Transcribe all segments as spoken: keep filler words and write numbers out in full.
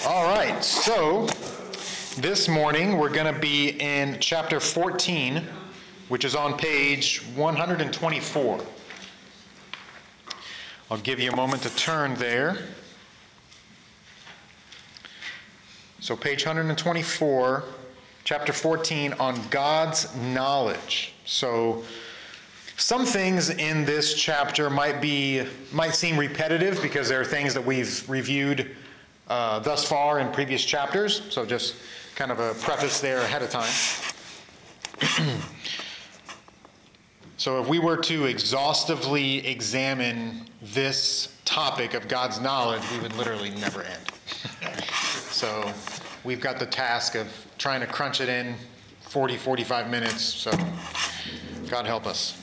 All right, so this morning we're going to be in chapter fourteen, which is on page one hundred twenty-four. I'll give you a moment to turn there. So page one hundred twenty-four, chapter fourteen, on God's knowledge. So some things in this chapter might be might seem repetitive because there are things that we've reviewed uh, thus far in previous chapters. So just kind of a preface there ahead of time. So if we were to exhaustively examine this topic of God's knowledge, we would literally never end. So we've got the task of trying to crunch it in forty, forty-five minutes. So God help us.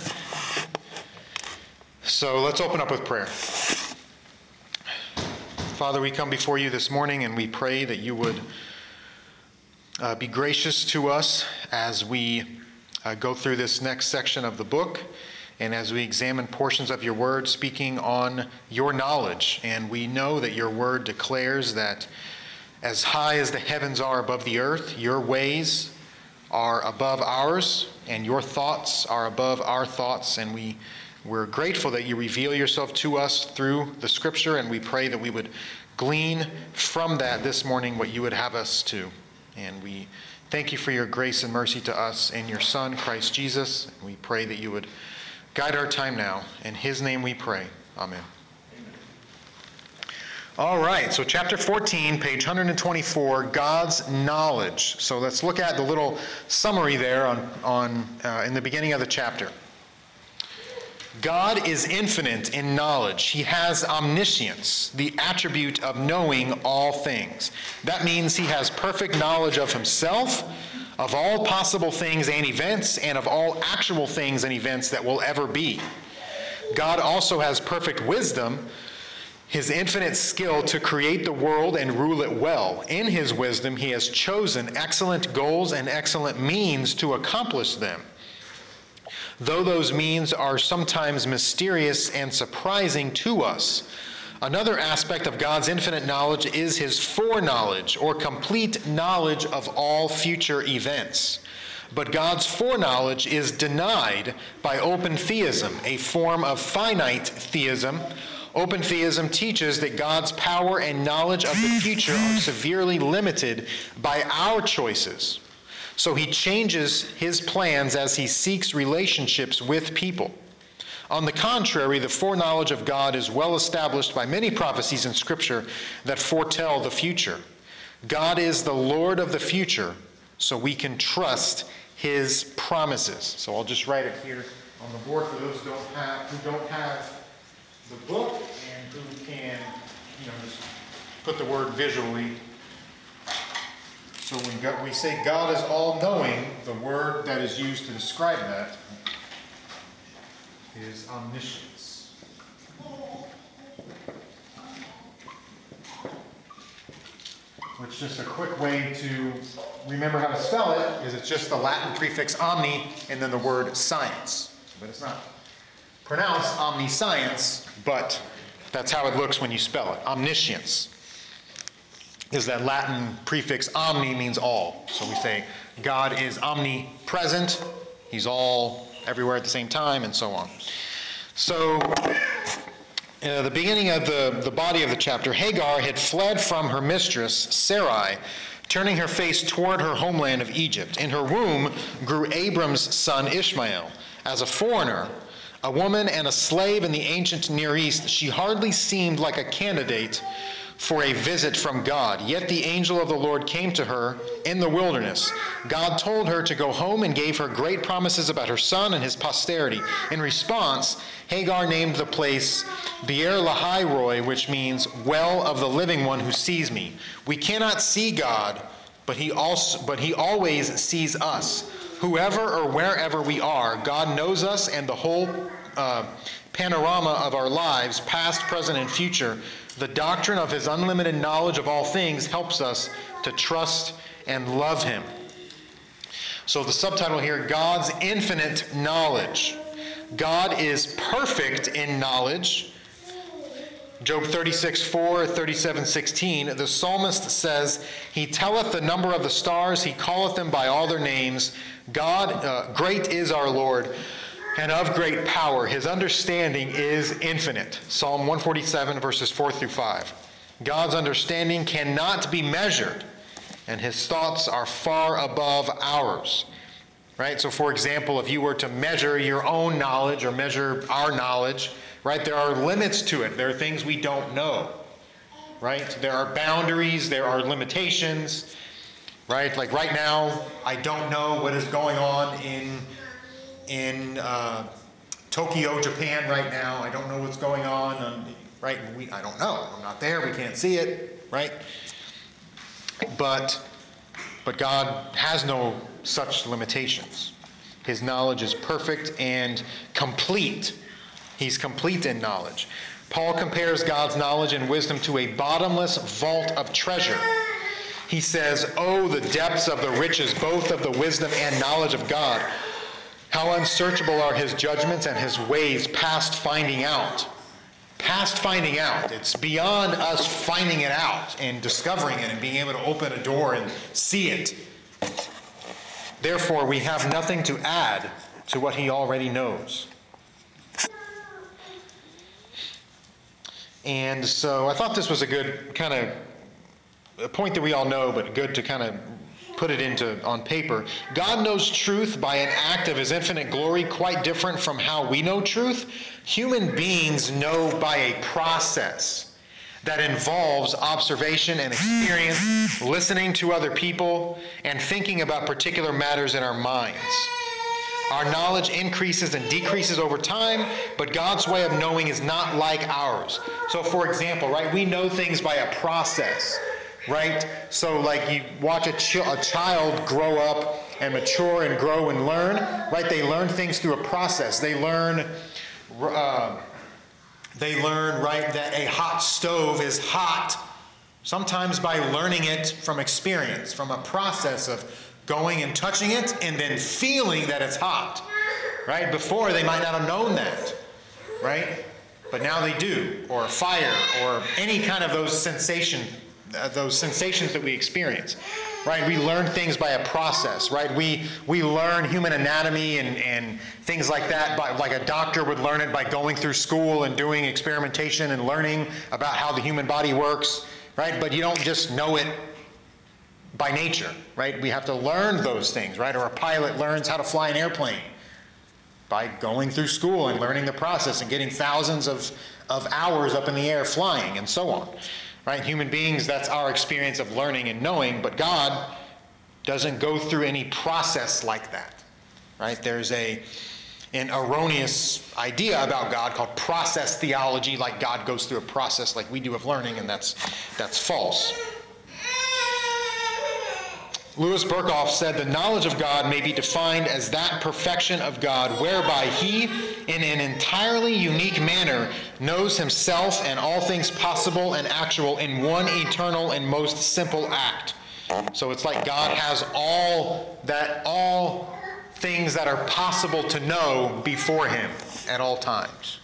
So let's open up with prayer. Father, we come before you this morning and we pray that you would uh, be gracious to us as we uh, go through this next section of the book and as we examine portions of your word speaking on your knowledge. And we know that your word declares that as high as the heavens are above the earth, your ways are above ours, and your thoughts are above our thoughts. And we, we're grateful that you reveal yourself to us through the scripture, and we pray that we would glean from that this morning what you would have us to. And we thank you for your grace and mercy to us in your Son, Christ Jesus. We pray that you would guide our time now. In his name we pray. Amen. All right, so chapter fourteen, page one hundred twenty-four, God's knowledge. So let's look at the little summary there on, on uh, in the beginning of the chapter. God is infinite in knowledge. He has omniscience, the attribute of knowing all things. That means he has perfect knowledge of himself, of all possible things and events, and of all actual things and events that will ever be. God also has perfect wisdom, his infinite skill to create the world and rule it well. In his wisdom, he has chosen excellent goals and excellent means to accomplish them. Though those means are sometimes mysterious and surprising to us, another aspect of God's infinite knowledge is his foreknowledge, or complete knowledge of all future events. But God's foreknowledge is denied by open theism, a form of finite theism. Open theism teaches that God's power and knowledge of the future are severely limited by our choices. So he changes his plans as he seeks relationships with people. On the contrary, the foreknowledge of God is well established by many prophecies in Scripture that foretell the future. God is the Lord of the future, so we can trust his promises. So I'll just write it here on the board for those who don't have, who don't have the book and who can, you know, just put the word visually. So when God, we say God is all-knowing, the word that is used to describe that is omniscience. Which, just a quick way to remember how to spell it, is it's just the Latin prefix omni and then the word science. But it's not pronounced omniscience, but that's how it looks when you spell it. Omniscience is that Latin prefix omni means all. So we say God is omnipresent, he's all everywhere at the same time, and so on. So uh, the beginning of the, the body of the chapter, Hagar had fled from her mistress, Sarai, turning her face toward her homeland of Egypt. In her womb grew Abram's son Ishmael. As a foreigner, a woman and a slave in the ancient Near East, she hardly seemed like a candidate for a visit from God. Yet the angel of the Lord came to her in the wilderness. God told her to go home and gave her great promises about her son and his posterity. In response, Hagar named the place Beer Lahai Roi, which means well of the living one who sees me. We cannot see God, but he also, but he always sees us. Whoever or wherever we are, God knows us and the whole uh, panorama of our lives, past, present, and future. The doctrine of his unlimited knowledge of all things helps us to trust and love him. So the subtitle here, God's infinite knowledge. God is perfect in knowledge. Job thirty-six four, thirty-seven sixteen, the psalmist says, He telleth the number of the stars, he calleth them by all their names. God, uh, great is our Lord, and of great power. His understanding is infinite. Psalm one forty-seven, verses four through five. God's understanding cannot be measured, and his thoughts are far above ours. Right? So, for example, if you were to measure your own knowledge or measure our knowledge, right, there are limits to it. There are things we don't know. Right? There are boundaries. There are limitations. Right? Like right now, I don't know what is going on in in uh, Tokyo, Japan. Right now, I don't know what's going on. on right? We, I don't know. I'm not there. We can't see it. Right? But but God has no such limitations. His knowledge is perfect and complete. He's complete in knowledge. Paul compares God's knowledge and wisdom to a bottomless vault of treasure. He says, "Oh, the depths of the riches, both of the wisdom and knowledge of God. How unsearchable are his judgments and his ways past finding out." Past finding out. It's beyond us finding it out and discovering it and being able to open a door and see it. Therefore, we have nothing to add to what he already knows. And so I thought this was a good kind of a point that we all know, but good to kind of put it into on paper. God knows truth by an act of his infinite glory, quite different from how we know truth. Human beings know by a process that involves observation and experience, listening to other people, and thinking about particular matters in our minds. Our knowledge increases and decreases over time, but God's way of knowing is not like ours. So, for example, right, we know things by a process, right? So, like you watch a, ch- a child grow up and mature and grow and learn, right? They learn things through a process. They learn... Uh, They learn, right, that a hot stove is hot, sometimes by learning it from experience, from a process of going and touching it and then feeling that it's hot, right? Before, they might not have known that, right? But now they do, or fire, or any kind of those sensation, uh, those sensations that we experience, right? We learn things by a process, right? We we learn human anatomy and, and things like that, by, like a doctor would learn it by going through school and doing experimentation and learning about how the human body works, right? But you don't just know it by nature, right? We have to learn those things, right? Or a pilot learns how to fly an airplane by going through school and learning the process and getting thousands of, of hours up in the air flying and so on. Right? Human beings, that's our experience of learning and knowing, but God doesn't go through any process like that. Right? There's a an erroneous idea about God called process theology, like God goes through a process like we do of learning, and that's that's false. Louis Berkhoff said, "The knowledge of God may be defined as that perfection of God whereby he, in an entirely unique manner, knows himself and all things possible and actual in one eternal and most simple act." So it's like God has all that, all things that are possible to know before him at all times.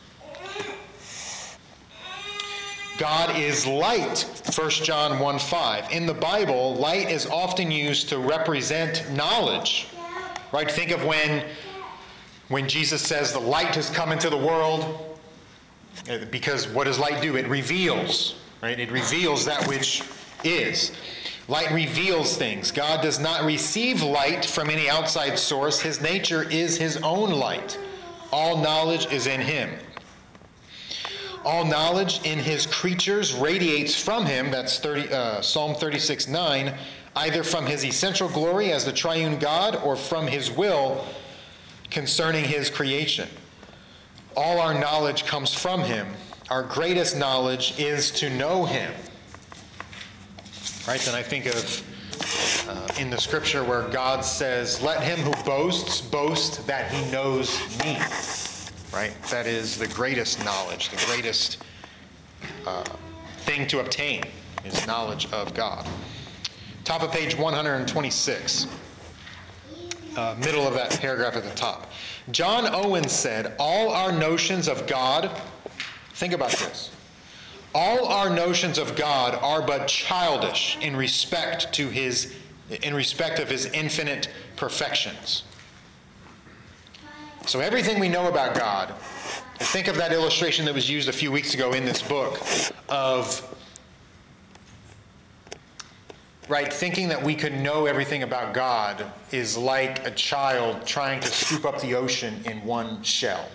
God is light, First John one five. In the Bible, light is often used to represent knowledge. Right? Think of when, when Jesus says the light has come into the world, because what does light do? It reveals. Right? It reveals that which is. Light reveals things. God does not receive light from any outside source. His nature is his own light. All knowledge is in him. All knowledge in his creatures radiates from him, that's thirty, uh, Psalm thirty-six nine, either from his essential glory as the triune God or from his will concerning his creation. All our knowledge comes from him. Our greatest knowledge is to know him. Right? Then I think of uh, in the scripture where God says, "Let him who boasts boast that he knows me." Right? That is the greatest knowledge, the greatest uh, thing to obtain is knowledge of God. Top of page one hundred twenty-six, uh, middle of that paragraph at the top. John Owen said, "All our notions of God," think about this, All our notions of God are but childish in respect to his, in respect of his infinite perfections. So everything we know about God, think of that illustration that was used a few weeks ago in this book of, right, thinking that we could know everything about God is like a child trying to scoop up the ocean in one shell.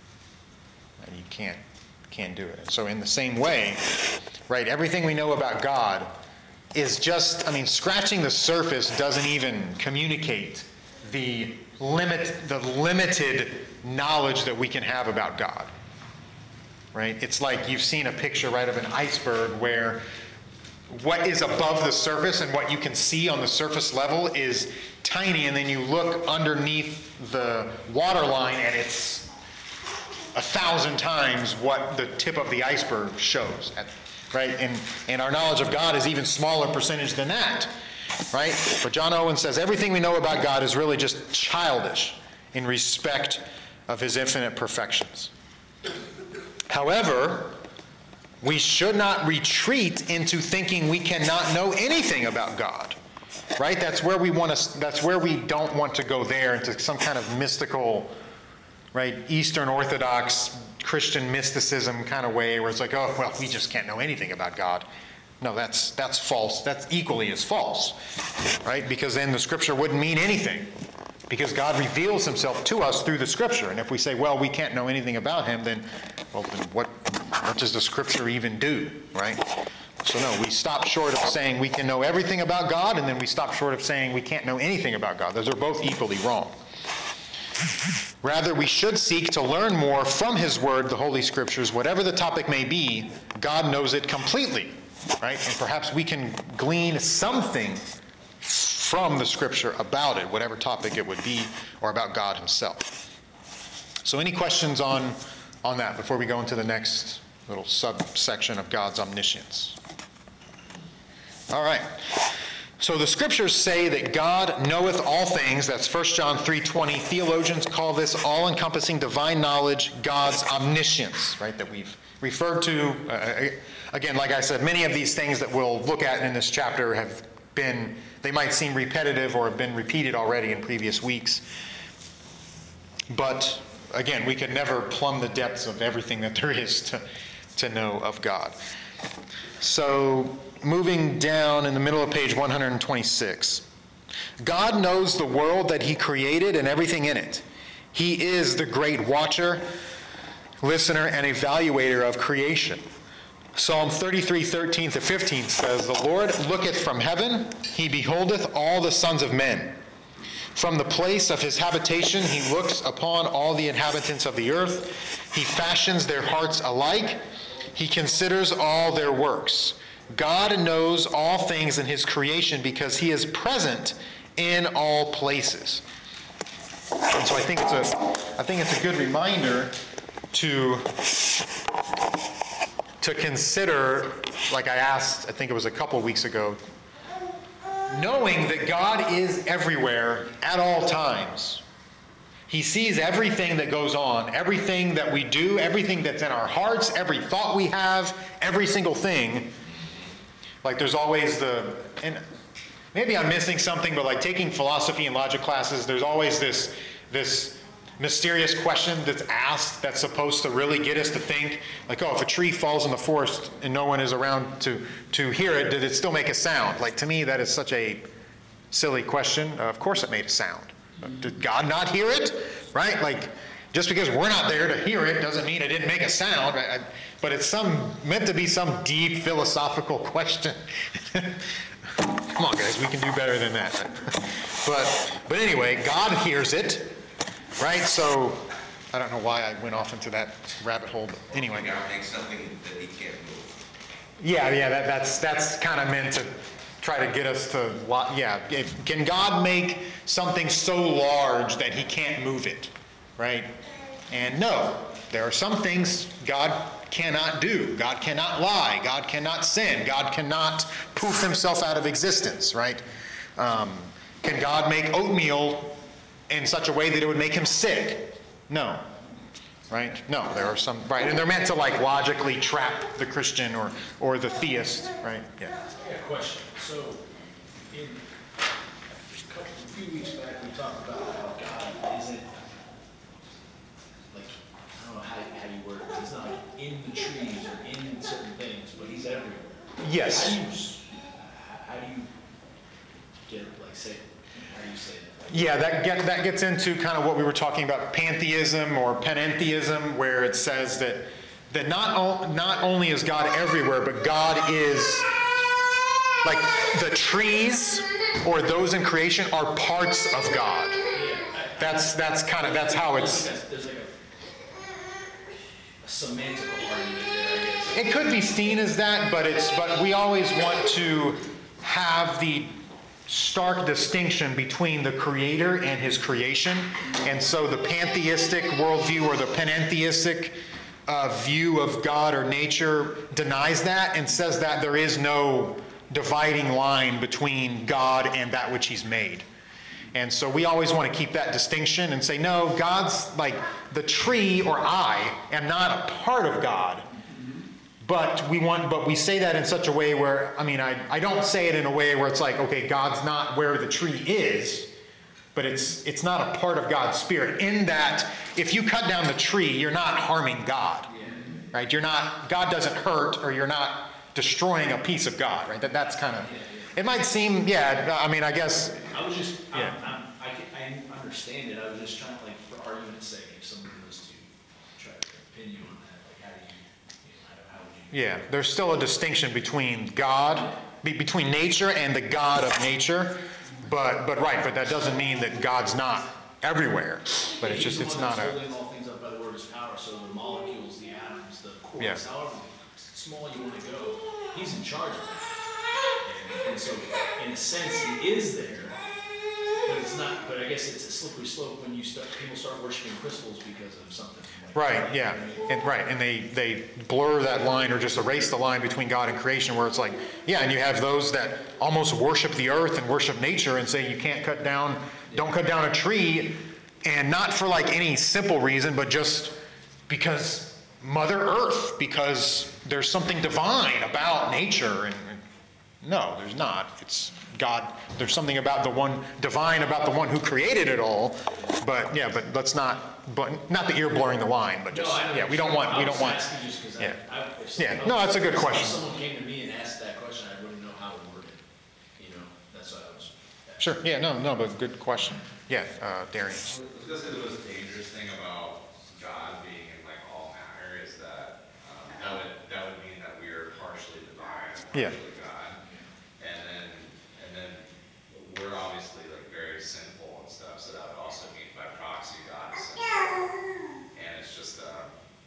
And you can't, can't do it. So in the same way, right, everything we know about God is just, I mean, scratching the surface doesn't even communicate the limit, the limited knowledge that we can have about God, right? It's like you've seen a picture, right, of an iceberg where what is above the surface and what you can see on the surface level is tiny, and then you look underneath the water line and it's a thousand times what the tip of the iceberg shows, at, right? And, and our knowledge of God is even smaller percentage than that. Right? But John Owen says everything we know about God is really just childish in respect of his infinite perfections. However, we should not retreat into thinking we cannot know anything about God. Right? That's where we want to, that's where we don't want to go there into some kind of mystical, right, Eastern Orthodox Christian mysticism kind of way where it's like, oh, well, we just can't know anything about God. No, that's that's false. That's equally as false, right? Because then the Scripture wouldn't mean anything, because God reveals himself to us through the Scripture. And if we say, well, we can't know anything about him, then, well, then what, what does the Scripture even do, right? So no, we stop short of saying we can know everything about God, and then we stop short of saying we can't know anything about God. Those are both equally wrong. Rather, we should seek to learn more from his word, the Holy Scriptures. Whatever the topic may be, God knows it completely. Right? And perhaps we can glean something from the Scripture about it, whatever topic it would be, or about God himself. So any questions on, on that before we go into the next little subsection of God's omniscience? All right. So the Scriptures say that God knoweth all things. That's First John three twenty. Theologians call this all-encompassing divine knowledge, God's omniscience, right, that we've referred to. Uh, again, like I said, many of these things that we'll look at in this chapter have been, they might seem repetitive or have been repeated already in previous weeks. But again, we could never plumb the depths of everything that there is to, to know of God. So moving down in the middle of page one hundred twenty-six. God knows the world that he created and everything in it. He is the great watcher, listener, and evaluator of creation. Psalm thirty-three, thirteen to fifteen says, "The Lord looketh from heaven, he beholdeth all the sons of men. From the place of his habitation he looks upon all the inhabitants of the earth. He fashions their hearts alike. He considers all their works. God knows all things in his creation because he is present in all places." And so I think it's a, I think it's a good reminder to, to consider, like I asked, I think it was a couple weeks ago, knowing that God is everywhere at all times. He sees everything that goes on, everything that we do, everything that's in our hearts, every thought we have, every single thing. Like there's always the, and maybe I'm missing something, but like taking philosophy and logic classes, there's always this, this mysterious question that's asked that's supposed to really get us to think, like, oh, if a tree falls in the forest and no one is around to, to hear it, did it still make a sound? Like, to me, that is such a silly question. Uh, of course it made a sound. Did God not hear it? Right? Like, just because we're not there to hear it doesn't mean it didn't make a sound. I, I, but it's some meant to be some deep philosophical question. Come on, guys, we can do better than that. but, but anyway, God hears it. Right? So, I don't know why I went off into that rabbit hole, but anyway. God makes something that he can't move. Yeah, yeah, that, that's that's kind of meant to try to get us to, yeah, if, can God make something so large that he can't move it, right? And no, there are some things God cannot do. God cannot lie. God cannot sin. God cannot poof himself out of existence, right? Um, can God make oatmeal in such a way that it would make him sick? No. right? No, there are some, right, and they're meant to like logically trap the Christian or, or the theist, right? Yeah. I got a question. So, in a couple, a few weeks back, we talked about how God isn't, like, I don't know how, how you word it, he's not like in the trees or in certain things, but he's everywhere. Yes. How do you, s- how how do you get, like, say, how do you say that? Yeah, that get, that gets into kind of what we were talking about, pantheism or panentheism, where it says that that not o- not only is God everywhere, but God is like the trees or those in creation are parts of God. That's that's kind of that's how it's. There's like a, a semantical argument there, I guess. It could be seen as that, but it's but we always want to have the stark distinction between the creator and his creation. And so the pantheistic worldview or the panentheistic uh, view of God or nature denies that and says that there is no dividing line between God and that which he's made. And so we always want to keep that distinction and say, no, God's like the tree or I am not a part of God. But we want, but we say that in such a way where, I mean, I, I don't say it in a way where it's like, okay, God's not where the tree is, but it's it's not a part of God's spirit. In that, if you cut down the tree, you're not harming God, right? You're not, God doesn't hurt, or you're not destroying a piece of God, right? That that's kind of, it might seem, yeah. I mean, I guess. I was just, I'm, Yeah. I'm, I, can, I understand it. I was just trying to, like, for argument's sake, if somebody was to try to pin you on that, like, how do you, you know, how, how would you? Yeah, there's still a distinction between God, be- between nature and the God of nature, but but right, but that doesn't mean that God's not everywhere. But it's just He's it's the one not that's a holding all things up by the word of his power. So the molecules, the atoms, the quarks, Yeah. however small you want to go, he's in charge of that. And, and so, in a sense, he is there. But it's not. But I guess it's a slippery slope when you start. People start worshiping crystals because of something. Like right, that. yeah, You know what I mean? and right, and they they blur that line or just erase the line between God and creation, where it's like, yeah, and you have those that almost worship the earth and worship nature and say you can't cut down, don't cut down a tree, and not for like any simple reason, but just because Mother Earth, because there's something divine about nature, and, and no, there's not. It's God. There's something about the one divine about the one who created it all. But yeah, but let's not. But not that you're blurring the line, but just No, I know. yeah, we don't want. I We was don't want. asking just 'cause Yeah. I, I, if Yeah, someone no, else- that's a good if question. someone came to me and asked that question, I wouldn't know how to word it. You know, that's why I was. Sure. Yeah. No. No. But good question. Yeah, uh, Darian. I was gonna say the most dangerous thing about God being in like all matter is that um, that would that would mean that we are partially divine, Yeah. partially God, and then and then we're obviously like very sinful and stuff. So that would also mean by proxy God is sinful, and it's just uh,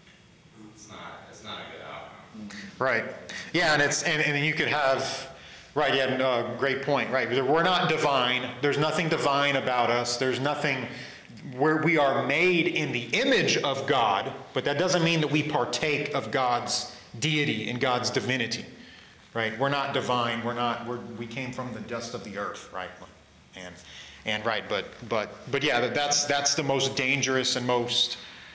it's not it's not a good outcome. Right. Yeah, and it's and, and you could have. Right, yeah, uh, great point, right. We're not divine. There's nothing divine about us. There's nothing, where we are made in the image of God, but that doesn't mean that we partake of God's deity and God's divinity, right? We're not divine. We're not, we're, we came from the dust of the earth, right? And, and right, but, but, but yeah, that's, that's the most dangerous and most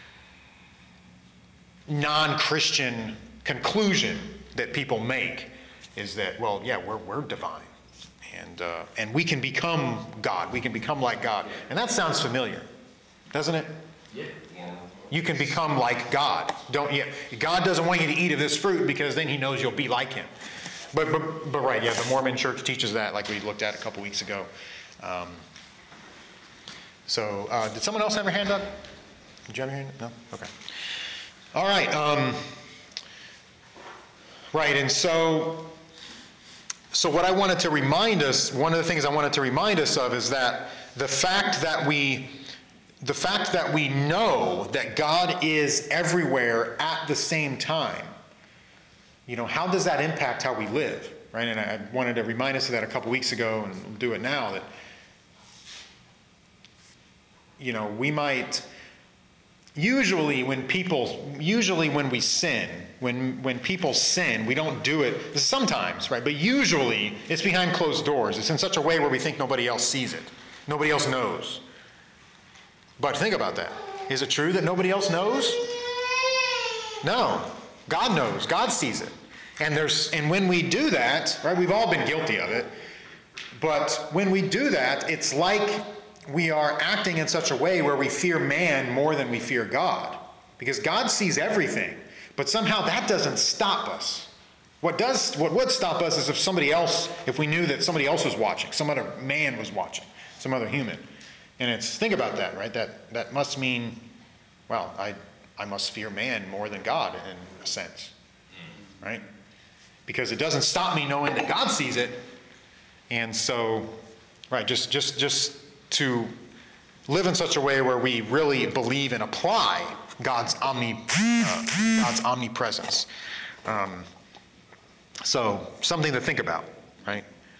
non-Christian conclusion that people make. Is that, well, yeah, we're, we're divine. And, uh, and we can become God. We can become like God. And that sounds familiar, doesn't it? Yeah. You can become like God. Don't you? God doesn't want you to eat of this fruit because then he knows you'll be like him. But, but, but right, yeah, the Mormon church teaches that, like we looked at a couple weeks ago. Um, so uh, did someone else have their hand up? Did you have your hand up? No? Okay. All right. Um, right, and so... So what I wanted to remind us, one of the things I wanted to remind us of is that the fact that we, the fact that we know that God is everywhere at the same time, you know, how does that impact how we live, right? And I wanted to remind us of that a couple weeks ago, and we'll do it now, that, you know, we might, usually when people, usually when we sin, When when people sin, we don't do it, sometimes, right? But usually it's behind closed doors. It's in such a way where we think nobody else sees it. Nobody else knows. But think about that. Is it true that nobody else knows? No. God knows. God sees it. And there's and when we do that, right, we've all been guilty of it. But when we do that, it's like we are acting in such a way where we fear man more than we fear God. Because God sees everything. But somehow that doesn't stop us. What does, what would stop us is if somebody else, if we knew that somebody else was watching, some other man was watching, some other human. And it's, think about that, right? That that must mean, well, I I must fear man more than God in a sense, right? Because it doesn't stop me knowing that God sees it. And so, right, just just just to live in such a way where we really believe and apply God's omni uh, God's omnipresence. Um, so something to think about, right?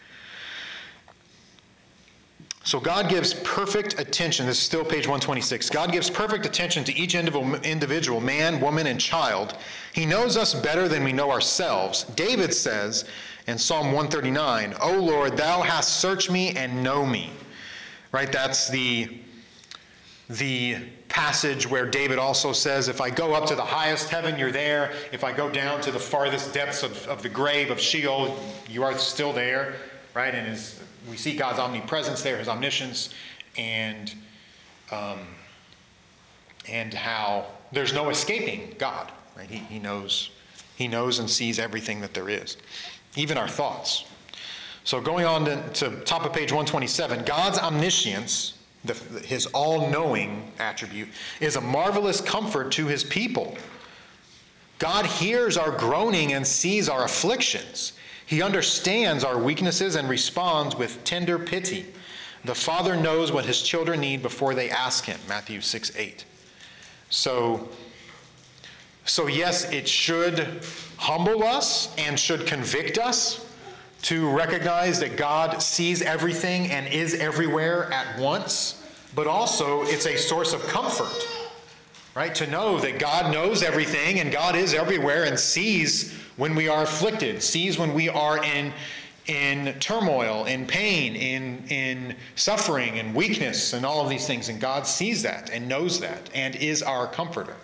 So God gives perfect attention. This is still page one twenty-six. God gives perfect attention to each individual, man, woman, and child. He knows us better than we know ourselves. David says in Psalm one thirty-nine, "O Lord, thou hast searched me and know me." Right? That's the, the passage where David also says, if I go up to the highest heaven, you're there. If I go down to the farthest depths of, of the grave of Sheol, you are still there. Right? And his, we see God's omnipresence there, his omniscience, and um, and how there's no escaping God. Right? He, he knows, he knows and sees everything that there is, even our thoughts. So going on to, to top of page one twenty-seven, God's omniscience, the, his all-knowing attribute, is a marvelous comfort to his people. God hears our groaning and sees our afflictions. He understands our weaknesses and responds with tender pity. The Father knows what his children need before they ask him, Matthew six eight. So, so yes, it should humble us and should convict us to recognize that God sees everything and is everywhere at once, but also it's a source of comfort, right? To know that God knows everything and God is everywhere and sees when we are afflicted, sees when we are in, in turmoil, in pain, in, in suffering and weakness and all of these things. And God sees that and knows that and is our comforter.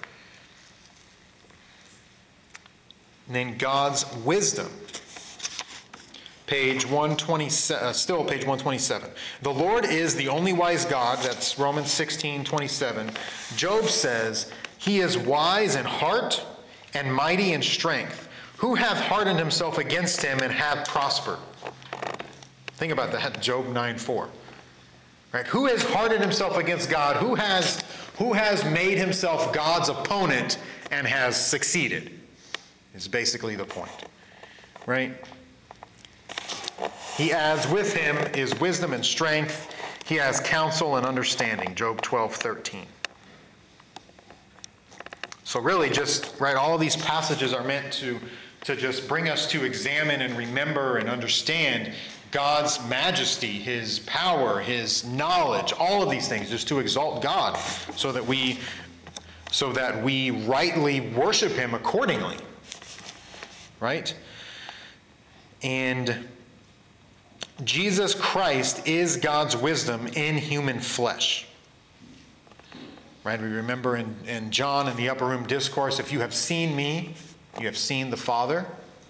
And then God's wisdom. Page one twenty-seven, uh, still page one twenty-seven. The Lord is the only wise God. That's Romans sixteen twenty-seven. Job says, he is wise in heart and mighty in strength. Who hath hardened himself against him and hath prospered? Think about that, Job nine four. Right? Who has hardened himself against God? Who has, who has made himself God's opponent and has succeeded? Is basically the point. Right? He adds, with him is wisdom and strength. He has counsel and understanding. Job twelve thirteen. So really just, right, all of these passages are meant to, to just bring us to examine and remember and understand God's majesty, his power, his knowledge, all of these things, just to exalt God so that we, so that we rightly worship him accordingly. Right? And Jesus Christ is God's wisdom in human flesh. Right? We remember in, in John in the upper room discourse, if you have seen me, you have seen the Father.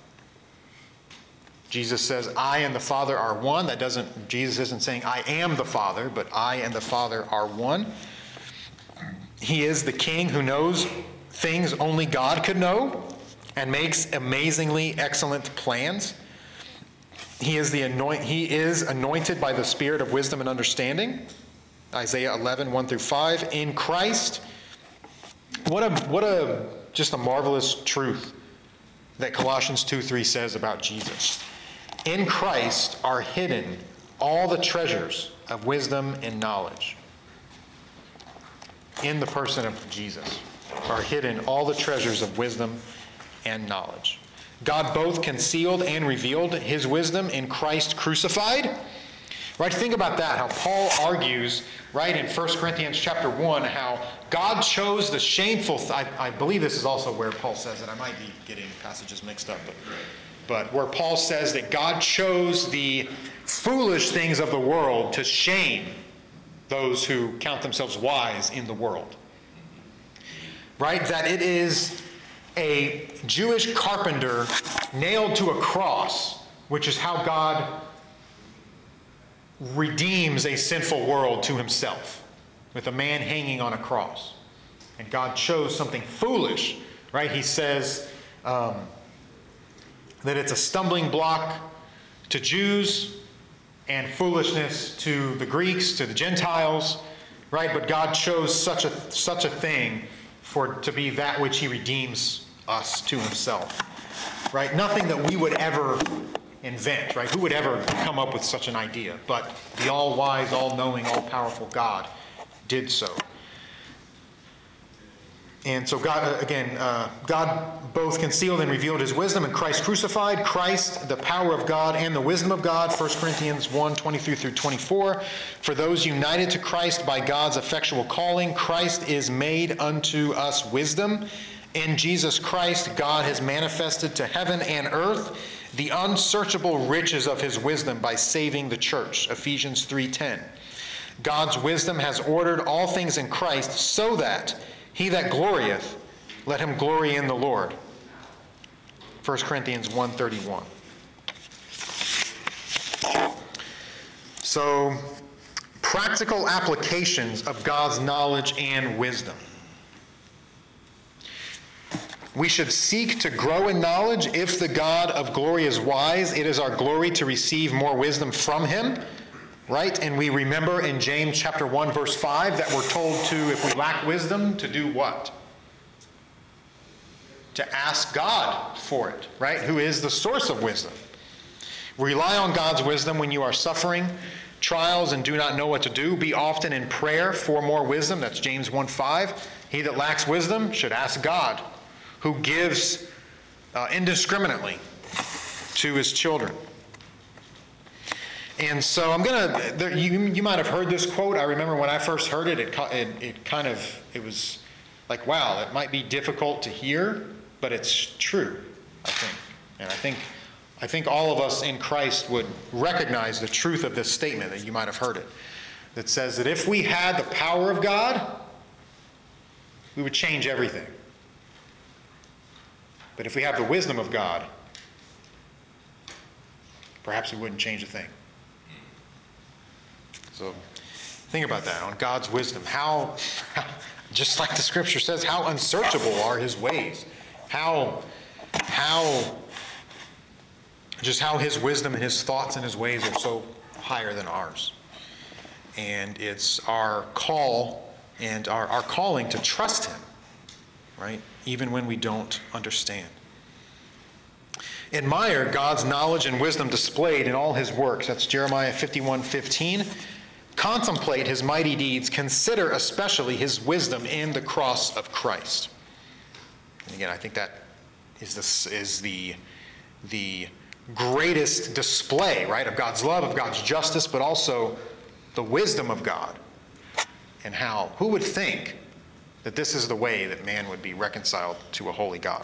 Jesus says, I and the Father are one. That doesn't, Jesus isn't saying I am the Father, but I and the Father are one. He is the King who knows things only God could know and makes amazingly excellent plans. He is the anoint, he is anointed by the Spirit of wisdom and understanding. Isaiah eleven, one through five. In Christ, what a what a just a marvelous truth that Colossians two three says about Jesus. In Christ are hidden all the treasures of wisdom and knowledge. In the person of Jesus are hidden all the treasures of wisdom and knowledge. God both concealed and revealed his wisdom in Christ crucified. Right? Think about that, how Paul argues, right, in First Corinthians chapter one, how God chose the shameful, th- I, I believe this is also where Paul says it. I might be getting passages mixed up, but, but where Paul says that God chose the foolish things of the world to shame those who count themselves wise in the world. Right? That it is a Jewish carpenter nailed to a cross, which is how God redeems a sinful world to himself, with a man hanging on a cross. And God chose something foolish, right? He says um, that it's a stumbling block to Jews and foolishness to the Greeks, to the Gentiles, right? But God chose such a such a thing for to be that which he redeems us to himself, right? Nothing that we would ever invent, right? Who would ever come up with such an idea? But the all-wise, all-knowing, all-powerful God did so. And so God, again, uh, God both concealed and revealed his wisdom in Christ crucified. Christ, the power of God and the wisdom of God, First Corinthians one, twenty-three through twenty-four. For those united to Christ by God's effectual calling, Christ is made unto us wisdom. In Jesus Christ, God has manifested to heaven and earth the unsearchable riches of his wisdom by saving the church, Ephesians three ten. God's wisdom has ordered all things in Christ so that he that glorieth, let him glory in the Lord. First Corinthians one thirty-one. So, practical applications of God's knowledge and wisdom. We should seek to grow in knowledge. If the God of glory is wise, it is our glory to receive more wisdom from him. Right? And we remember in James chapter one, verse five, that we're told to, if we lack wisdom, to do what? To ask God for it, right? Who is the source of wisdom. Rely on God's wisdom when you are suffering trials and do not know what to do. Be often in prayer for more wisdom. That's James one five. He that lacks wisdom should ask God, who gives uh, indiscriminately to his children. And so I'm going to, you, you might have heard this quote. I remember when I first heard it, it, it, it kind of, it was like, wow, it might be difficult to hear, but it's true, I think. And I think, I think all of us in Christ would recognize the truth of this statement, that you might have heard it, that says that if we had the power of God, we would change everything. But if we have the wisdom of God, perhaps we wouldn't change a thing. So think about that, on God's wisdom. How, just like the scripture says, how unsearchable are his ways. How, how, just how his wisdom and his thoughts and his ways are so higher than ours. And it's our call and our, our calling to trust him, right? Even when we don't understand. Admire God's knowledge and wisdom displayed in all his works. That's Jeremiah fifty-one fifteen. Contemplate his mighty deeds. Consider especially his wisdom in the cross of Christ. And again, I think that is, this, is the, the greatest display, right, of God's love, of God's justice, but also the wisdom of God. And how, who would think that this is the way that man would be reconciled to a holy God?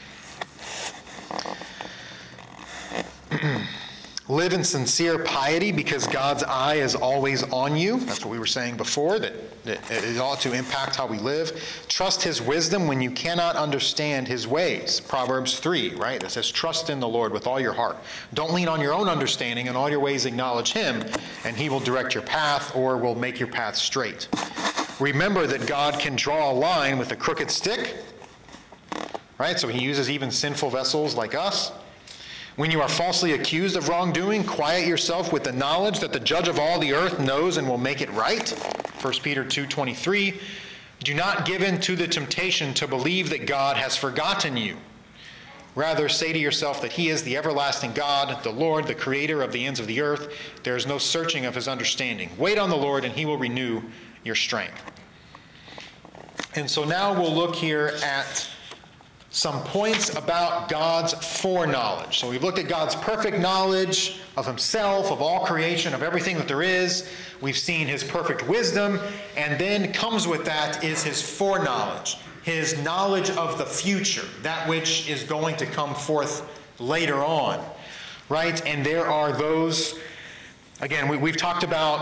Live in sincere piety because God's eye is always on you. That's what we were saying before, that, that it ought to impact how we live. Trust his wisdom when you cannot understand his ways. Proverbs three, right? It says, trust in the Lord with all your heart. Don't lean on your own understanding. In all your ways acknowledge him, and he will direct your path or will make your path straight. Remember that God can draw a line with a crooked stick, right? So he uses even sinful vessels like us. When you are falsely accused of wrongdoing, quiet yourself with the knowledge that the judge of all the earth knows and will make it right. First Peter two twenty-three. Do not give in to the temptation to believe that God has forgotten you. Rather, say to yourself that he is the everlasting God, the Lord, the creator of the ends of the earth. There is no searching of his understanding. Wait on the Lord, and he will renew your strength. And so now we'll look here at some points about God's foreknowledge. So we've looked at God's perfect knowledge of himself, of all creation, of everything that there is. We've seen his perfect wisdom, and then comes with that is his foreknowledge, his knowledge of the future, that which is going to come forth later on, right? And there are those, again, we, we've talked about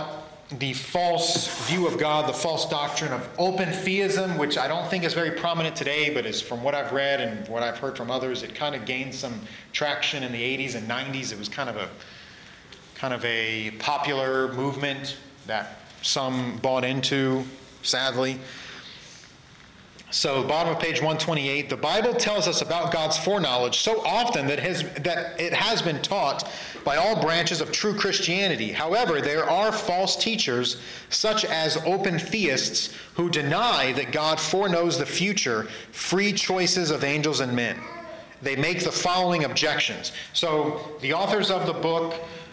the false view of God, the false doctrine of open theism, which I don't think is very prominent today, but is from what I've read and what I've heard from others, it kind of gained some traction in the eighties and nineties. It was kind of a kind of a popular movement that some bought into, sadly. So, bottom of page one twenty-eight, the Bible tells us about God's foreknowledge so often that, his, that it has been taught by all branches of true Christianity. However, there are false teachers, such as open theists, who deny that God foreknows the future free choices of angels and men. They make the following objections. So, the authors of the book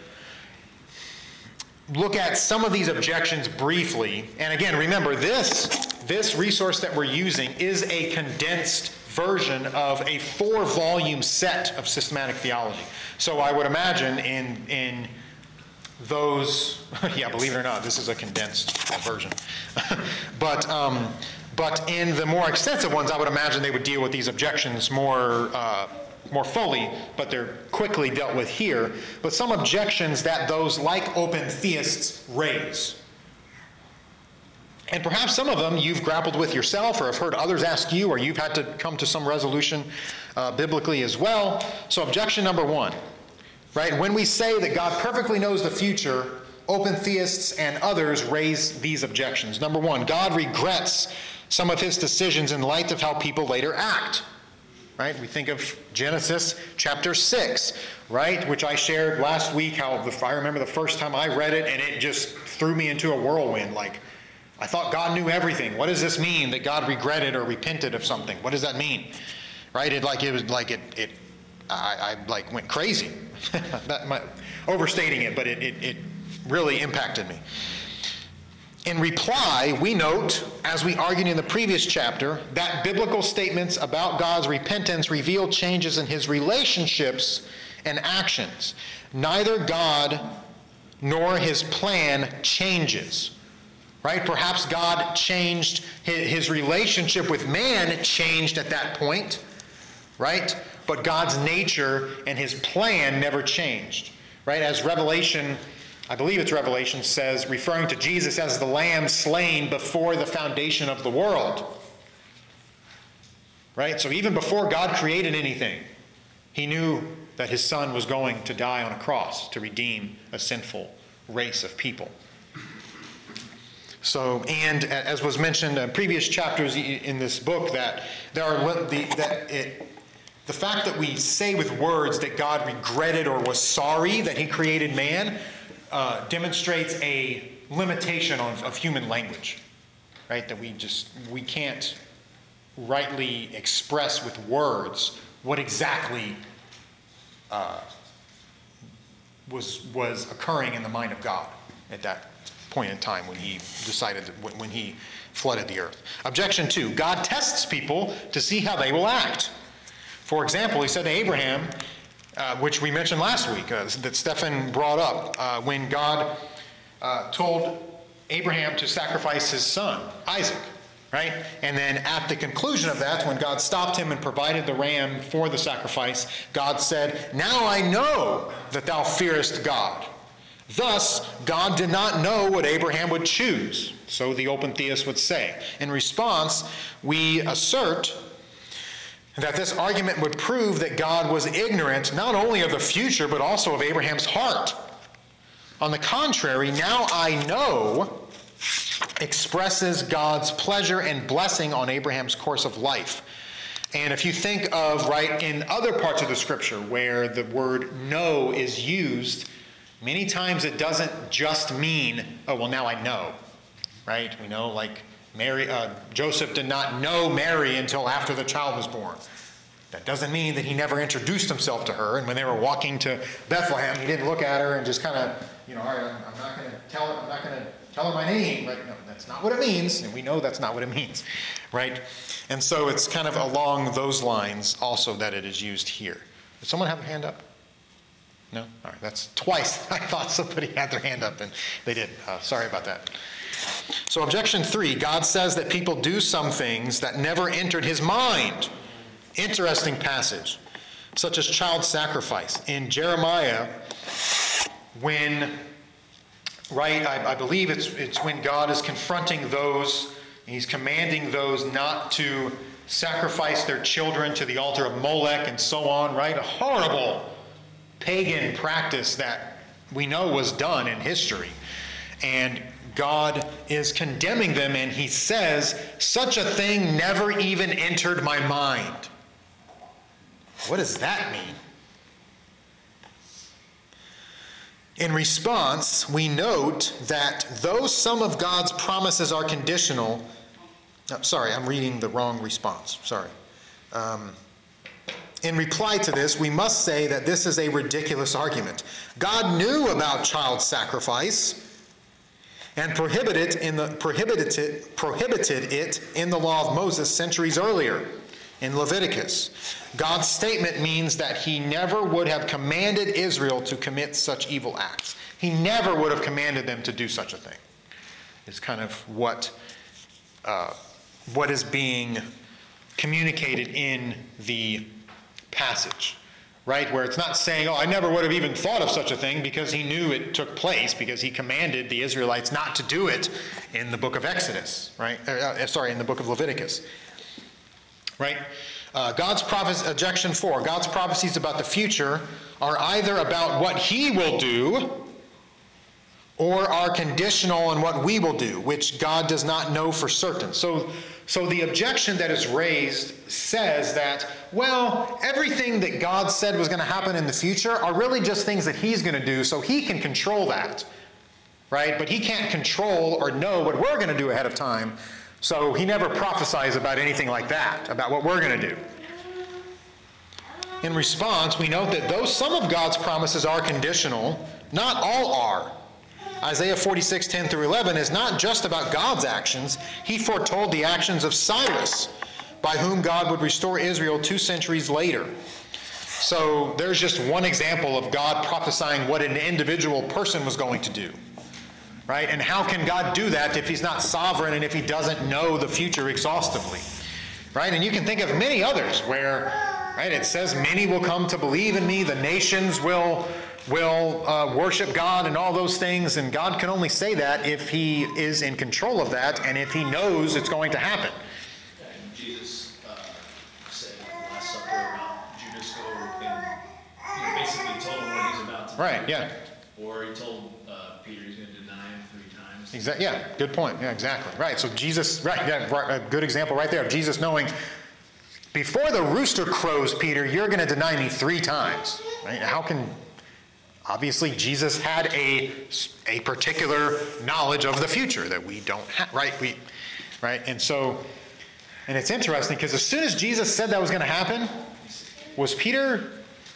look at some of these objections briefly. And again, remember, this, this resource that we're using is a condensed version of a four-volume set of systematic theology. So I would imagine in, in those, yeah, believe it or not, this is a condensed version. but, um, but in the more extensive ones, I would imagine they would deal with these objections more uh, more fully, but they're quickly dealt with here. But some objections that those like open theists raise. And perhaps some of them you've grappled with yourself, or have heard others ask you, or you've had to come to some resolution uh, biblically as well. So objection number one, right? When we say that God perfectly knows the future, open theists and others raise these objections. Number one, God regrets some of his decisions in light of how people later act. Right? We think of Genesis chapter six, right? Which I shared last week, how the, I remember the first time I read it and it just threw me into a whirlwind. Like, I thought God knew everything. What does this mean that God regretted or repented of something? What does that mean? Right? It like it was like it it I, I like went crazy. that might, overstating it, but it, it it really impacted me. In reply, we note, as we argued in the previous chapter, that biblical statements about God's repentance reveal changes in his relationships and actions. Neither God nor his plan changes. Right? Perhaps God changed, his relationship with man changed at that point. Right? But God's nature and his plan never changed. Right? As Revelation, I believe it's Revelation, says, referring to Jesus as the Lamb slain before the foundation of the world. Right? So even before God created anything, he knew that his son was going to die on a cross to redeem a sinful race of people. So, and as was mentioned in previous chapters in this book, that there are the, that it, the fact that we say with words that God regretted or was sorry that he created man uh, demonstrates a limitation of, of human language, right? That we just, we can't rightly express with words what exactly uh, was, was occurring in the mind of God at that point in time when he decided, that, when he flooded the earth. Objection two, God tests people to see how they will act. For example, he said to Abraham, uh, which we mentioned last week, uh, that Stephen brought up, uh, when God uh, told Abraham to sacrifice his son, Isaac, right? And then at the conclusion of that, when God stopped him and provided the ram for the sacrifice, God said, "Now I know that thou fearest God." Thus, God did not know what Abraham would choose, so the open theist would say. In response, we assert that this argument would prove that God was ignorant not only of the future, but also of Abraham's heart. On the contrary, "now I know" expresses God's pleasure and blessing on Abraham's course of life. And if you think of, right, in other parts of the scripture where the word know is used, many times it doesn't just mean, oh, well, now I know, right? We know, like, Mary, uh, Joseph did not know Mary until after the child was born. That doesn't mean that he never introduced himself to her, and when they were walking to Bethlehem, he didn't look at her and just kind of, you know, all right, I'm, I'm not going to tell her, I'm not going to tell her my name, right? No, that's not what it means, and we know that's not what it means, right? And so it's kind of along those lines also that it is used here. Did someone have a hand up? No? All right, that's twice. I thought somebody had their hand up, and they did. Uh, sorry about that. So objection three, God says that people do some things that never entered his mind. Interesting passage, such as child sacrifice. In Jeremiah, when right? I, I believe it's, it's when God is confronting those, he's commanding those not to sacrifice their children to the altar of Molech and so on, right? A horrible pagan practice that we know was done in history. And God is condemning them, and he says, such a thing never even entered my mind. What does that mean? In response, we note that though some of God's promises are conditional, oh, sorry, I'm reading the wrong response, sorry. Um, in reply to this, we must say that this is a ridiculous argument. God knew about child sacrifice and prohibited, in the, prohibited, it, prohibited it in the law of Moses centuries earlier in Leviticus. God's statement means that he never would have commanded Israel to commit such evil acts. He never would have commanded them to do such a thing. It's kind of what, uh, what is being communicated in the passage, right? Where it's not saying, oh, I never would have even thought of such a thing, because he knew it took place, because he commanded the Israelites not to do it in the book of Exodus, right? Uh, sorry, in the book of Leviticus, right? Uh, God's prophecy, objection four, God's prophecies about the future are either about what he will do or are conditional on what we will do, which God does not know for certain. So, so the objection that is raised says that, well, everything that God said was going to happen in the future are really just things that he's going to do, so he can control that, right? But he can't control or know what we're going to do ahead of time, so he never prophesies about anything like that, about what we're going to do. In response, we note that though some of God's promises are conditional, not all are. Isaiah forty-six, ten through eleven is not just about God's actions. He foretold the actions of Cyrus, by whom God would restore Israel two centuries later. So there's just one example of God prophesying what an individual person was going to do, right? And how can God do that if he's not sovereign and if he doesn't know the future exhaustively, right? And you can think of many others where, right, it says many will come to believe in me, the nations will will uh, worship God and all those things, and God can only say that if he is in control of that and if he knows it's going to happen. And Jesus uh, said at the Last Supper about Judas go and he basically told him what he's about to do. Right, yeah. Or he told uh, Peter he's going to deny him three times. Exactly. Yeah, good point. Yeah, exactly. Right, so Jesus, right, yeah, right, a good example right there of Jesus knowing, before the rooster crows, Peter, you're going to deny me three times. Right? How can... Obviously, Jesus had a, a particular knowledge of the future that we don't have, right? We, right? And so, and it's interesting because as soon as Jesus said that was going to happen, was Peter,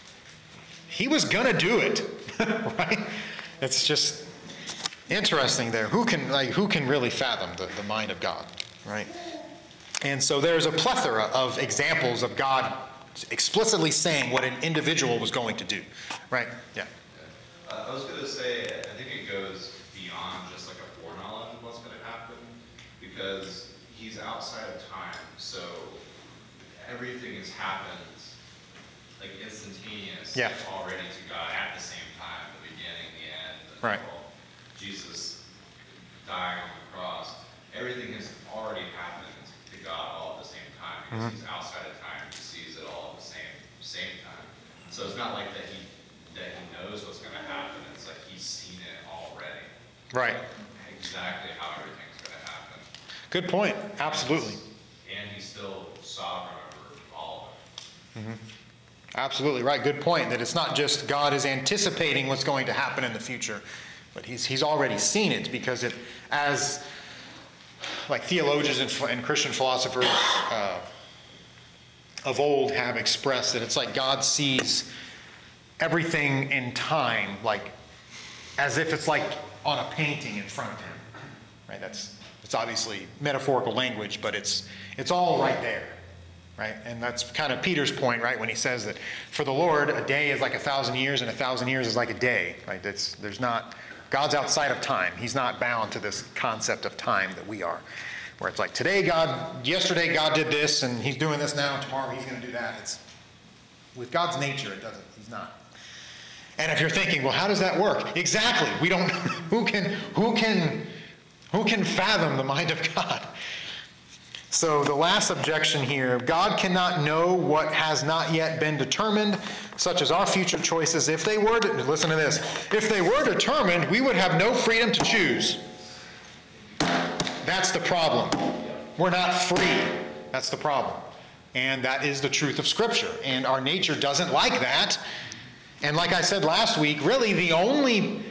he was going to do it, right? It's just interesting there. Who can, like, who can really fathom the, the mind of God, right? And so there's a plethora of examples of God explicitly saying what an individual was going to do, right? Yeah. Uh, I was going to say, I think it goes beyond just like a foreknowledge of what's going to happen, because he's outside of time, so everything has happened like instantaneous, yeah. already to God at the same time, the beginning, the end, the right. middle. Jesus dying on the cross, everything has already happened to God all at the same time, because mm-hmm. he's outside of time, he sees it all at the same same time. So it's not like that he that he knows what's going to happen. It's like he's seen it already. Right. Exactly how everything's going to happen. Good point. Absolutely. And he's still sovereign over all of it. Mm-hmm. Absolutely right. Good point. That it's not just God is anticipating what's going to happen in the future, but he's he's already seen it, because it, as like theologians and, and Christian philosophers uh, of old have expressed, that it's like God sees everything in time, like as if it's like on a painting in front of him, right? That's it's obviously metaphorical language, but it's it's all right there, right? And that's kind of Peter's point, right, when he says that for the Lord a day is like a thousand years, and a thousand years is like a day, right? That's there's not God's outside of time. He's not bound to this concept of time that we are, where it's like today God, yesterday God did this, and he's doing this now. Tomorrow he's going to do that. It's with God's nature, it doesn't. He's not. And if you're thinking, well, how does that work? Exactly. We don't, who can, who can, who can fathom the mind of God? So the last objection here, God cannot know what has not yet been determined, such as our future choices. If they were to, listen to this, if they were determined, we would have no freedom to choose. That's the problem. We're not free. That's the problem. And that is the truth of Scripture. And our nature doesn't like that. And like I said last week, really the only...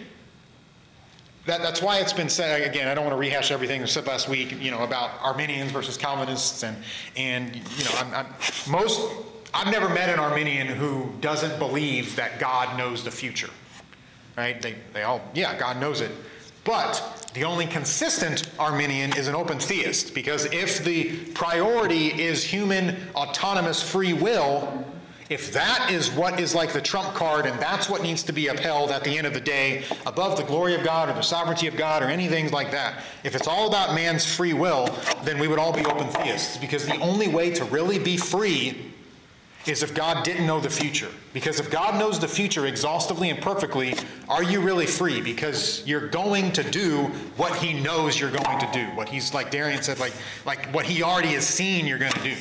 That, that's why it's been said, again, I don't want to rehash everything I said last week, you know, about Arminians versus Calvinists, and, and you know, I'm, I'm, most, I've never met an Arminian who doesn't believe that God knows the future, right? They, they all, yeah, God knows it. But the only consistent Arminian is an open theist, because if the priority is human autonomous free will, if that is what is like the trump card and that's what needs to be upheld at the end of the day, above the glory of God or the sovereignty of God or anything like that, if it's all about man's free will, then we would all be open theists, because the only way to really be free is if God didn't know the future. Because if God knows the future exhaustively and perfectly, are you really free? Because you're going to do what he knows you're going to do. What he's, like Darian said, like, like what he already has seen you're going to do.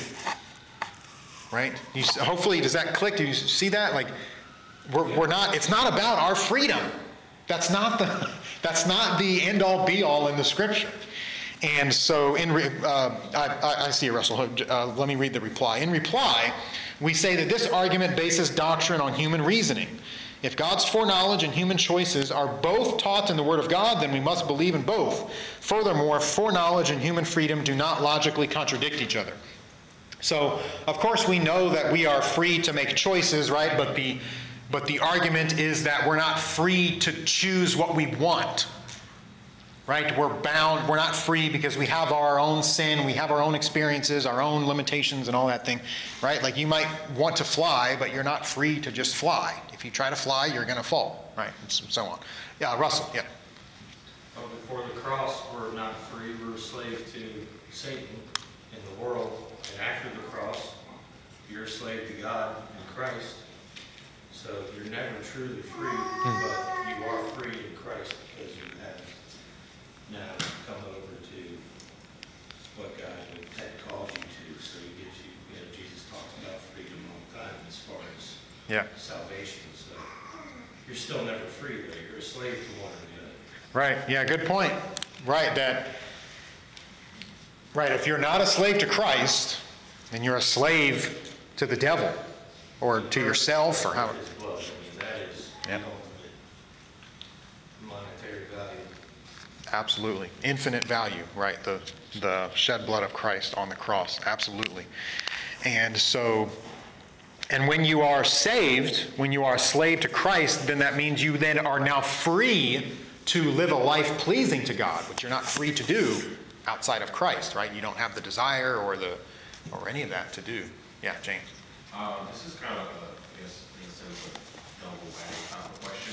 Right? You, hopefully, does that click? Do you see that? Like, we're, we're not, it's not about our freedom. That's not the, that's not the end-all, be-all in the Scripture. And so, in re, uh, I, I see it, Russell. Uh, let me read the reply. In reply, we say that this argument bases doctrine on human reasoning. If God's foreknowledge and human choices are both taught in the Word of God, then we must believe in both. Furthermore, foreknowledge and human freedom do not logically contradict each other. So, of course, we know that we are free to make choices, right? But the, but the argument is that we're not free to choose what we want, right? We're bound, we're not free because we have our own sin, we have our own experiences, our own limitations and all that thing, right? Like, you might want to fly, but you're not free to just fly. If you try to fly, you're going to fall, right? And so on. Yeah, Russell, yeah. Well, before the cross, we're not free, we're a slave to Satan in the world. And after the cross, you're a slave to God in Christ. So you're never truly free, but you are free in Christ because you have now come over to what God had called you to. So he gives you, you know, Jesus talks about freedom all the time as far as yeah. salvation. So you're still never free, though. You're a slave to one or the other. Right. Yeah, good point. Right, that... Right, if you're not a slave to Christ, then you're a slave to the devil, or to yourself, or how. His blood. I mean, that is yeah. the ultimate monetary value. Absolutely, infinite value. Right, the the shed blood of Christ on the cross. Absolutely, and so, and when you are saved, when you are a slave to Christ, then that means you then are now free to live a life pleasing to God, which you're not free to do outside of Christ, right? You don't have the desire or the or any of that to do. Yeah, James. Um, this is kind of a, I guess, in a sense, a double whammy kind of question.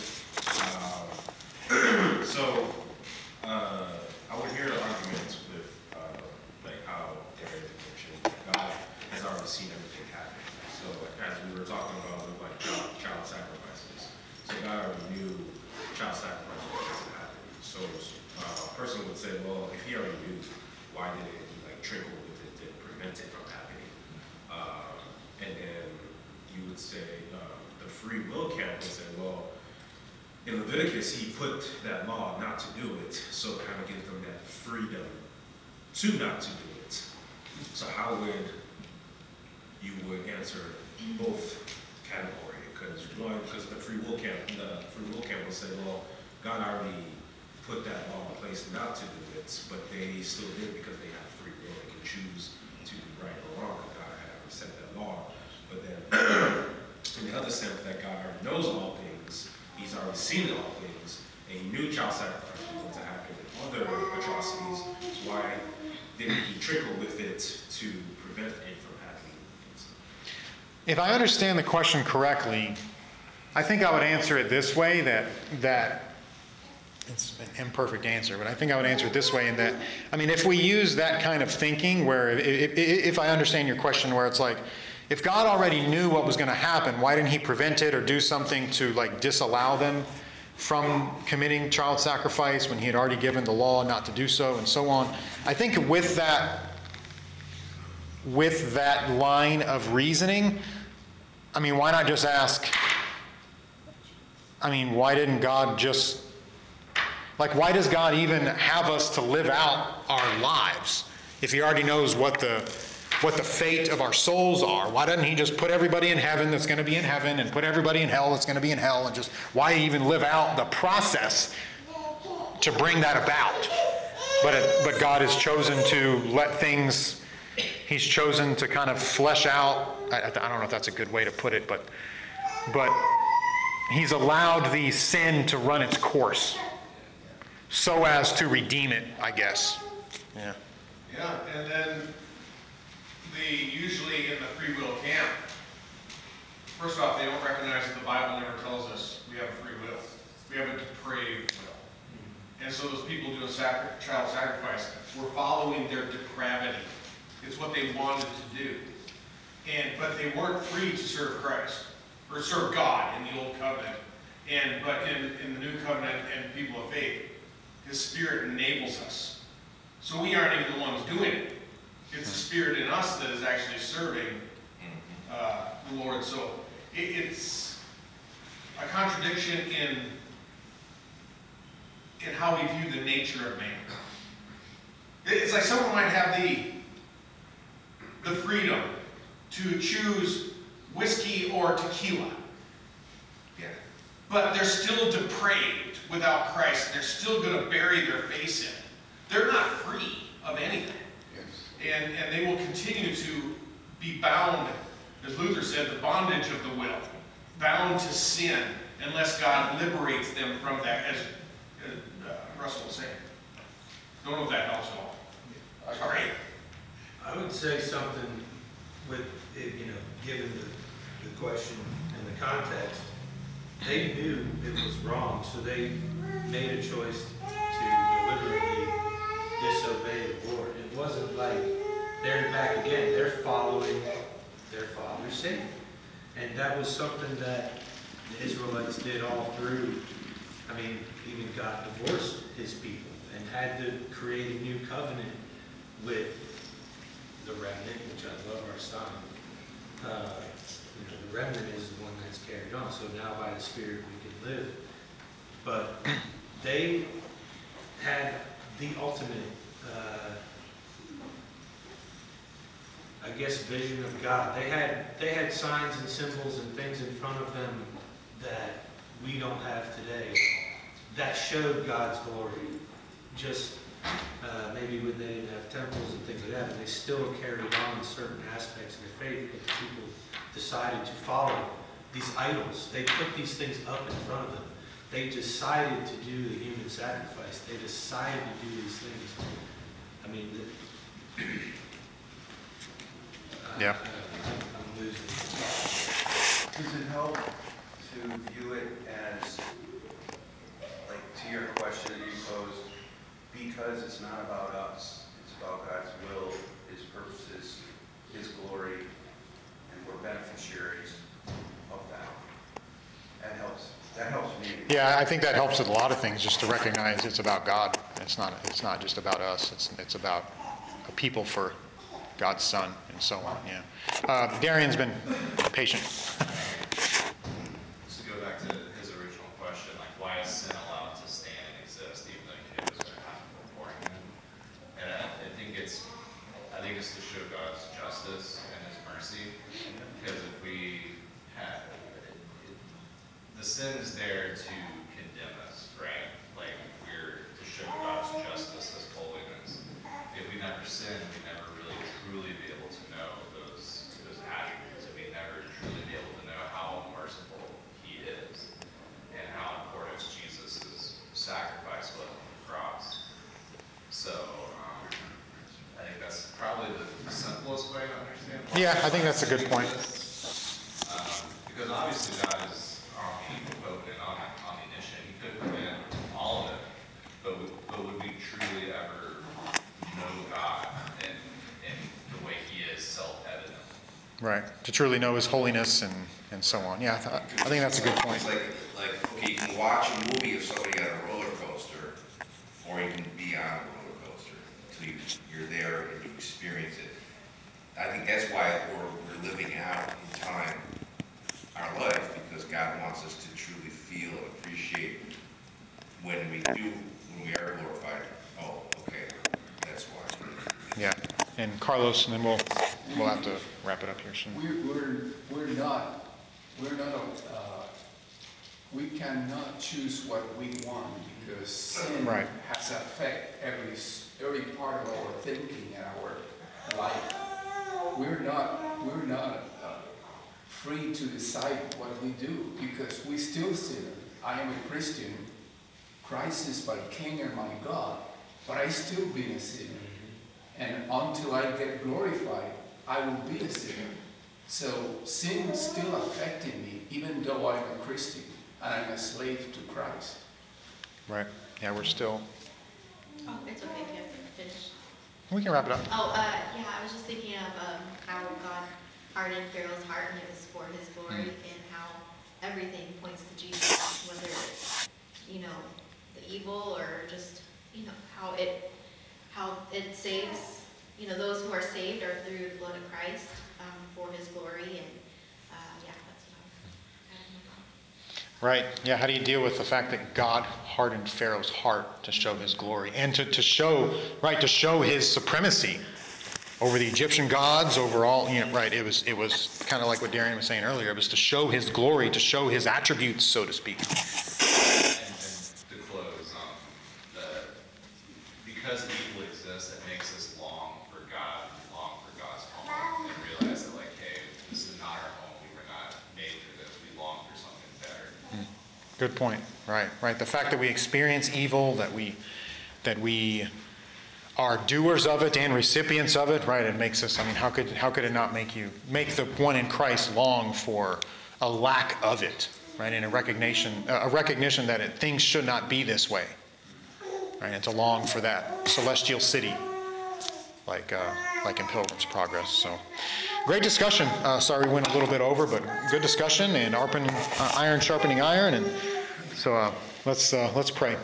Um, so, uh, I would hear the arguments with, uh, like how Derek mentioned, God has already seen everything happen. So, as we were talking about with like child, child sacrifices, so God already knew child sacrifices was going to happen. So, uh, a person would say, well, if he already knew, why did it like trickle with it to prevent it from happening? Uh, and then you would say, uh, the free will camp would say, well, in Leviticus, he put that law not to do it, so it kind of gives them that freedom to not to do it. So how would you would answer both category? Because one, because the free will camp, the free will camp would say, well, God already put that law in place not to do it, but they still did because they have free will. They can choose to do right or wrong. God had already set that law. But then, in the other sense, that God already knows all things, he's already seen all things, and he knew child sacrifice was going to happen and other atrocities. So why didn't he trickle with it to prevent it from happening? If I understand the question correctly, I think I would answer it this way, that that it's an imperfect answer, but I think I would answer it this way in that, I mean, if we use that kind of thinking where, if, if I understand your question, where it's like, If God already knew what was going to happen, why didn't he prevent it or do something to like disallow them from committing child sacrifice when he had already given the law not to do so and so on? I think with that, with that line of reasoning, I mean, why not just ask, I mean, why didn't God just, like, why does God even have us to live out our lives if he already knows what the what the fate of our souls are? Why doesn't he just put everybody in heaven that's going to be in heaven and put everybody in hell that's going to be in hell, and just why even live out the process to bring that about? But it, but God has chosen to let things, he's chosen to kind of flesh out, I, I don't know if that's a good way to put it, but but he's allowed the sin to run its course so as to redeem it, I guess. Yeah. Yeah, and then the, usually in the free will camp, first off, they don't recognize that the Bible never tells us we have a free will. We have a depraved will. And so those people doing sacri- child sacrifice were following their depravity. It's what they wanted to do. And but they weren't free to serve Christ or serve God in the old covenant. And but in, in the new covenant and people of faith, his Spirit enables us. So we aren't even the ones doing it. It's the Spirit in us that is actually serving uh, the Lord. So it, it's a contradiction in, in how we view the nature of man. It's like someone might have the, the freedom to choose whiskey or tequila. Yeah. But they're still depraved without Christ. They're still going to bury their face in it. They're not free of anything. And, and they will continue to be bound, as Luther said, the bondage of the will, bound to sin, unless God liberates them from that, as, as uh, Russell was saying. Don't know if that helps at all. Sorry. I would say something with, it, you know, given the, the question and the context, they knew it was wrong, so they made a choice to deliberately disobey the Lord. It wasn't like they're back again. They're following their father Satan. And that was something that the Israelites did all through. I mean, even God divorced his people and had to create a new covenant with the remnant, which I love our son. Uh, you know, the remnant is the one that's carried on. So now by the Spirit we can live. But they had the ultimate, uh, I guess, vision of God. They had they had signs and symbols and things in front of them that we don't have today that showed God's glory. Just uh, maybe when they didn't have temples and things like that, but they still carried on certain aspects of their faith. But the people decided to follow these idols. They put these things up in front of them. They decided to do the human sacrifice. They decided to do these things. I mean, the, Yeah. I, I'm losing. Does it help to view it as, like, to your question that you posed, because it's not about us, it's about God's will, his purposes, his glory, and we're beneficiaries of that. That helps. That helps me. Yeah, I think that helps with a lot of things, just to recognize it's about God. It's not, it's not just about us. It's, it's about a people for God's Son and so on, yeah. Uh, Darian's been patient. Just to go back to his original question, like, why is sin allowed to stand and exist even though it was going to happen beforehand? And I, I think it's, I think it's to show God's justice and his mercy. Because if we had, the sin is there to condemn us, right? Like, we're to show God's justice, his holiness. If we never sin, we never really truly be able to know those those attributes, and we never truly be able to know how merciful he is, and how important Jesus' sacrifice was on the cross. So um, I think that's probably the simplest way to understand. Yeah, I think that's a good point. Um, because obviously God is omnipotent, omniscient. He could prevent all of it, but would, but would we truly ever know God in, in the way he is self-evident? Right, to truly know his holiness and, and so on. Yeah, I, th- I think that's a good point. It's like, like, okay, you can watch a movie of somebody on a roller coaster, or you can be on a roller coaster until you, you're there and you experience it. I think that's why we're, we're living out in time our life, because God wants us to truly feel and appreciate when we do, when we are glorified. Oh, okay, that's why. Yeah, and Carlos, and then we'll we'll have to wrap it up here soon. We're, we're, we're not, we're not, uh, we cannot choose what we want, because sin Right. has affected every, s- every part of our thinking and our life. We're not, we're not uh, free to decide what we do, because we still sin. I am a Christian. Christ is my King and my God, but I still be a sinner. And until I get glorified, I will be a sinner. So sin still affecting me, even though I'm a Christian and I'm a slave to Christ. Right, yeah, we're still, Oh, it's okay if you have to finish. we can wrap it up. Oh, uh, yeah, I was just thinking of, um, how God hardened Pharaoh's heart and it was for his glory, and how everything points to Jesus, whether it's, you know, the evil or just, you know, how it, how it saves, you know, those who are saved are through the blood of Christ, um, for his glory, and, uh, yeah, that's what I was, I Right, yeah, how do you deal with the fact that God hardened Pharaoh's heart to show his glory, and to, to show, right, to show his supremacy over the Egyptian gods, over all, you know, right, it was, it was kind of like what Darian was saying earlier, it was to show his glory, to show his attributes, so to speak. And, and to close, um, the, because evil exists, it makes us long for God, long for God's home, and realize that, like, hey, this is not our home, we were not made for this, we long for something better. Good point, right, right, the fact that we experience evil, that we, that we are doers of it and recipients of it, right, it makes us, I mean, how could, how could it not make you, make the one in Christ long for a lack of it, right, and a recognition, a recognition that it, things should not be this way, right, and to long for that celestial city, like, uh, like in Pilgrim's Progress, so. Great discussion, uh, sorry we went a little bit over, but good discussion, and iron, uh, iron sharpening iron, and so uh, let's, uh, let's pray.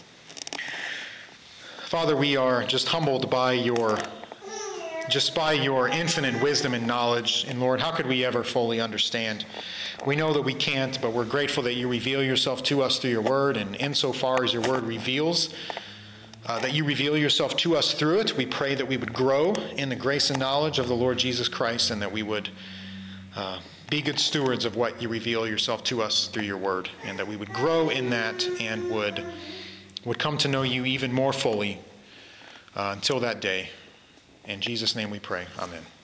Father, we are just humbled by your, just by your infinite wisdom and knowledge. And Lord, how could we ever fully understand? We know that we can't, but we're grateful that you reveal yourself to us through your word. And insofar as your word reveals, uh, that you reveal yourself to us through it, we pray that we would grow in the grace and knowledge of the Lord Jesus Christ, and that we would uh, be good stewards of what you reveal yourself to us through your word, and that we would grow in that and would would come to know you even more fully uh, until that day. In Jesus' name we pray. Amen.